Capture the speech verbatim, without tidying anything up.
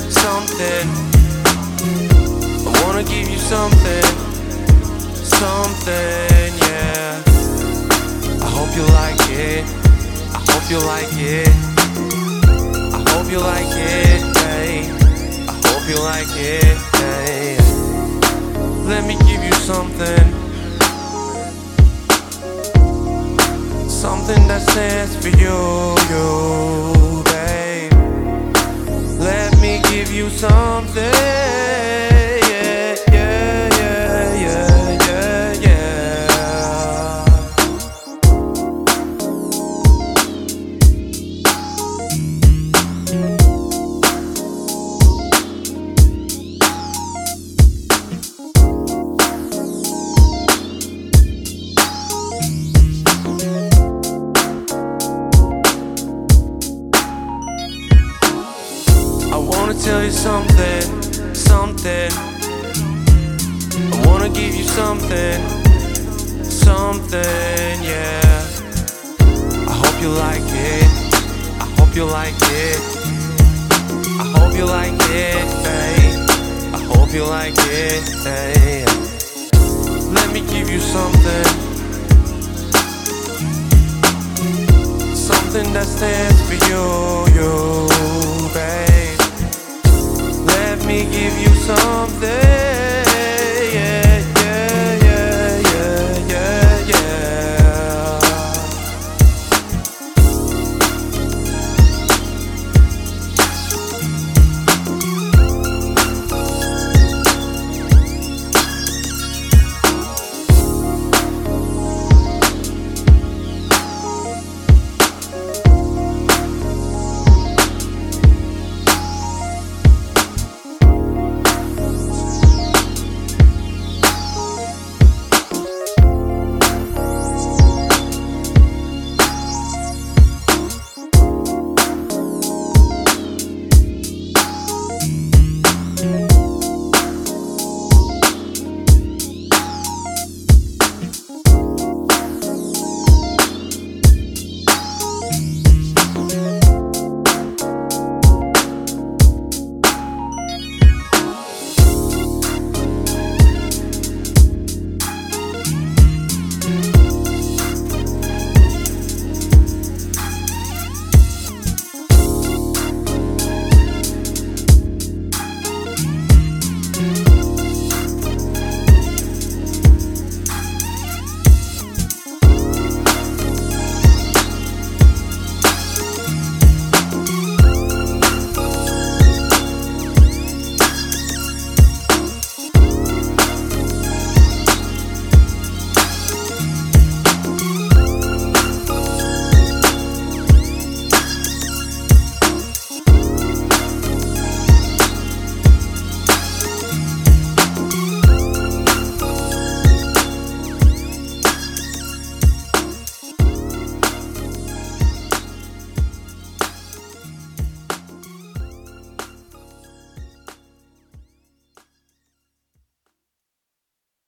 something. I wanna give you something, something, yeah. I hope you like it, I hope you like it, I hope you like it, hey. I hope you like it, hey. Let me give you something, something that stands for you, you, babe. Let me give you something, yeah, yeah, yeah, yeah, yeah, yeah. I wanna tell you something, something. I wanna give you something, something, yeah. I hope you like it, I hope you like it, I hope you like it, babe. I hope you like it, hey. Let me give you something, something that stands for you.